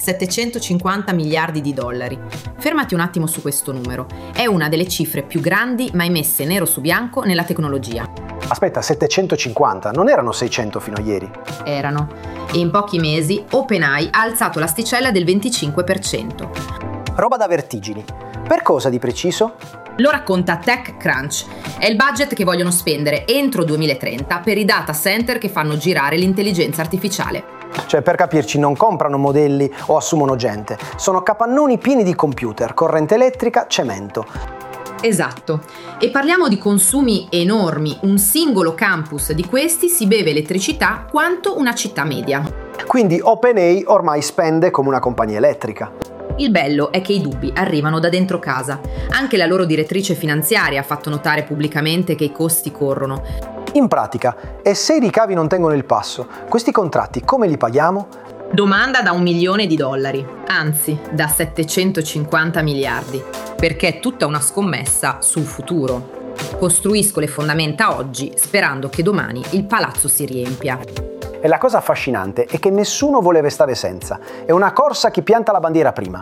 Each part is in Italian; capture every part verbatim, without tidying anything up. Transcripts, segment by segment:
settecentocinquanta miliardi di dollari. Fermati un attimo su questo numero. È una delle cifre più grandi mai messe nero su bianco nella tecnologia. Aspetta, settecentocinquanta, non erano seicento fino a ieri? Erano. E in pochi mesi OpenAI ha alzato l'asticella del venticinque per cento. Roba da vertigini. Per cosa di preciso? Lo racconta TechCrunch. È il budget che vogliono spendere entro duemilatrenta per i data center che fanno girare l'intelligenza artificiale. Cioè, per capirci, non comprano modelli o assumono gente. Sono capannoni pieni di computer, corrente elettrica, cemento. Esatto. E parliamo di consumi enormi. Un singolo campus di questi si beve elettricità quanto una città media. Quindi OpenAI ormai spende come una compagnia elettrica. Il bello è che i dubbi arrivano da dentro casa. Anche la loro direttrice finanziaria ha fatto notare pubblicamente che i costi corrono. In pratica, e se i ricavi non tengono il passo, questi contratti come li paghiamo? Domanda da un milione di dollari, anzi da settecentocinquanta miliardi, perché è tutta una scommessa sul futuro. Costruisco le fondamenta oggi sperando che domani il palazzo si riempia. E la cosa affascinante è che nessuno vuole stare senza. È una corsa a chi pianta la bandiera prima.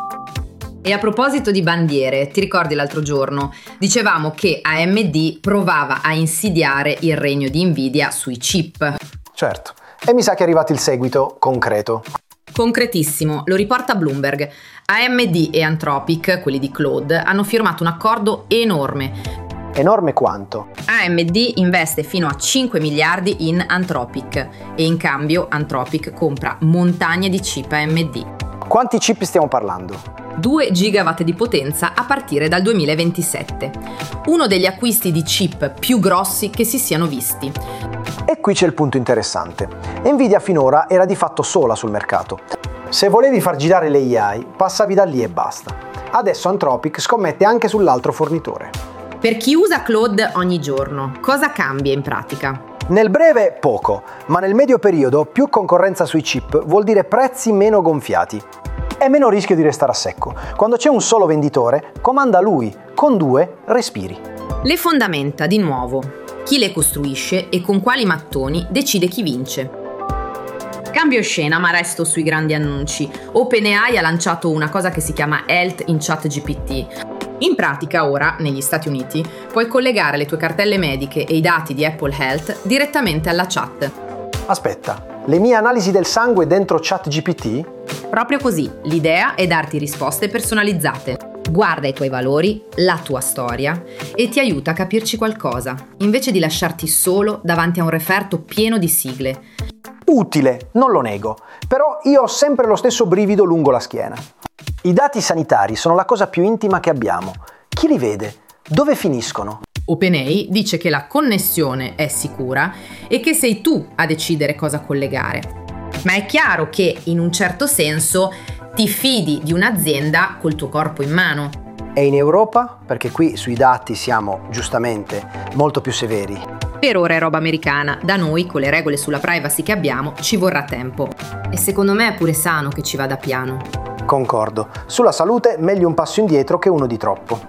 E a proposito di bandiere, ti ricordi l'altro giorno? Dicevamo che A M D provava a insidiare il regno di Nvidia sui chip. Certo. E mi sa che è arrivato il seguito concreto. Concretissimo, lo riporta Bloomberg. A M D e Anthropic, quelli di Claude, hanno firmato un accordo enorme. Enorme quanto? A M D investe fino a cinque miliardi in Anthropic e in cambio Anthropic compra montagne di chip A M D. Quanti chip stiamo parlando? due gigawatt di potenza a partire dal duemilaventisette. Uno degli acquisti di chip più grossi che si siano visti. E qui c'è il punto interessante. Nvidia finora era di fatto sola sul mercato. Se volevi far girare le A I, passavi da lì e basta. Adesso Anthropic scommette anche sull'altro fornitore. Per chi usa Claude ogni giorno, cosa cambia in pratica? Nel breve poco, ma nel medio periodo più concorrenza sui chip vuol dire prezzi meno gonfiati. E meno rischio di restare a secco. Quando c'è un solo venditore, comanda lui, con due respiri. Le fondamenta, di nuovo. Chi le costruisce e con quali mattoni decide chi vince. Cambio scena, ma resto sui grandi annunci. OpenAI ha lanciato una cosa che si chiama Health in ChatGPT. In pratica ora, negli Stati Uniti, puoi collegare le tue cartelle mediche e i dati di Apple Health direttamente alla chat. Aspetta, le mie analisi del sangue dentro ChatGPT? Proprio così, l'idea è darti risposte personalizzate. Guarda i tuoi valori, la tua storia e ti aiuta a capirci qualcosa, invece di lasciarti solo davanti a un referto pieno di sigle. Utile, non lo nego, però io ho sempre lo stesso brivido lungo la schiena. I dati sanitari sono la cosa più intima che abbiamo. Chi li vede? Dove finiscono? OpenAI dice che la connessione è sicura e che sei tu a decidere cosa collegare. Ma è chiaro che, in un certo senso, ti fidi di un'azienda col tuo corpo in mano. E in Europa? Perché qui sui dati siamo, giustamente, molto più severi. Per ora è roba americana, da noi, con le regole sulla privacy che abbiamo, ci vorrà tempo. E secondo me è pure sano che ci vada piano. Concordo. Sulla salute meglio un passo indietro che uno di troppo.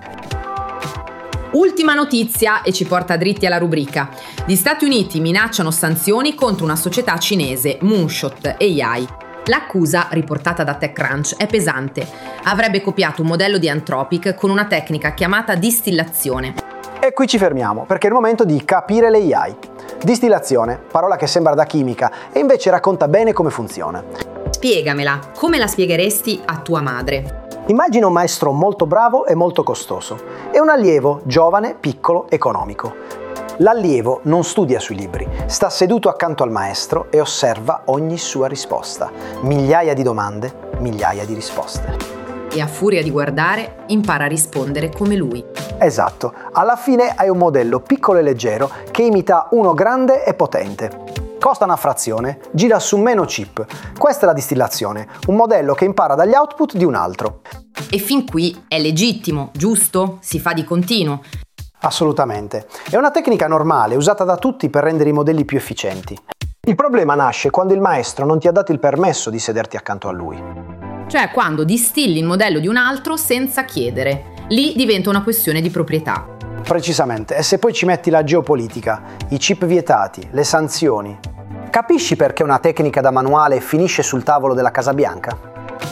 Ultima notizia e ci porta dritti alla rubrica. Gli Stati Uniti minacciano sanzioni contro una società cinese, Moonshot A I. L'accusa, riportata da TechCrunch, è pesante. Avrebbe copiato un modello di Anthropic con una tecnica chiamata distillazione. E qui ci fermiamo, perché è il momento di capire le A I. Distillazione, parola che sembra da chimica e invece racconta bene come funziona. Spiegamela, come la spiegheresti a tua madre? Immagina un maestro molto bravo e molto costoso e un allievo giovane, piccolo, economico. L'allievo non studia sui libri, sta seduto accanto al maestro e osserva ogni sua risposta. Migliaia di domande, migliaia di risposte. E a furia di guardare, impara a rispondere come lui. Esatto, alla fine hai un modello piccolo e leggero che imita uno grande e potente. Costa una frazione, gira su meno chip. Questa è la distillazione, un modello che impara dagli output di un altro. E fin qui è legittimo, giusto? Si fa di continuo. Assolutamente. È una tecnica normale, usata da tutti per rendere i modelli più efficienti. Il problema nasce quando il maestro non ti ha dato il permesso di sederti accanto a lui. Cioè quando distilli il modello di un altro senza chiedere. Lì diventa una questione di proprietà. Precisamente, e se poi ci metti la geopolitica, i chip vietati, le sanzioni, capisci perché una tecnica da manuale finisce sul tavolo della Casa Bianca?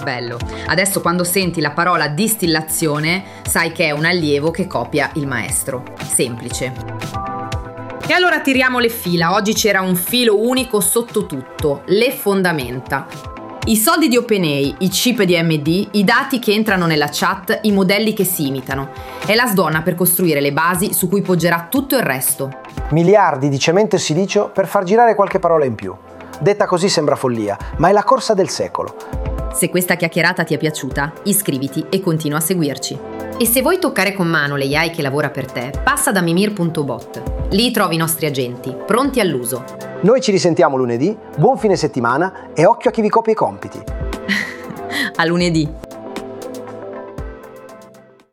Bello. Adesso quando senti la parola distillazione, sai che è un allievo che copia il maestro. Semplice. E allora tiriamo le fila. Oggi c'era un filo unico sotto tutto, le fondamenta. I soldi di OpenAI, i chip di A M D, i dati che entrano nella chat, i modelli che si imitano. È la sdonna per costruire le basi su cui poggerà tutto il resto. Miliardi di cemento e silicio per far girare qualche parola in più. Detta così sembra follia, ma è la corsa del secolo. Se questa chiacchierata ti è piaciuta, iscriviti e continua a seguirci. E se vuoi toccare con mano l'A I che lavora per te, passa da mimir punto bot. Lì trovi i nostri agenti, pronti all'uso. Noi ci risentiamo lunedì, buon fine settimana e occhio a chi vi copia i compiti. A lunedì.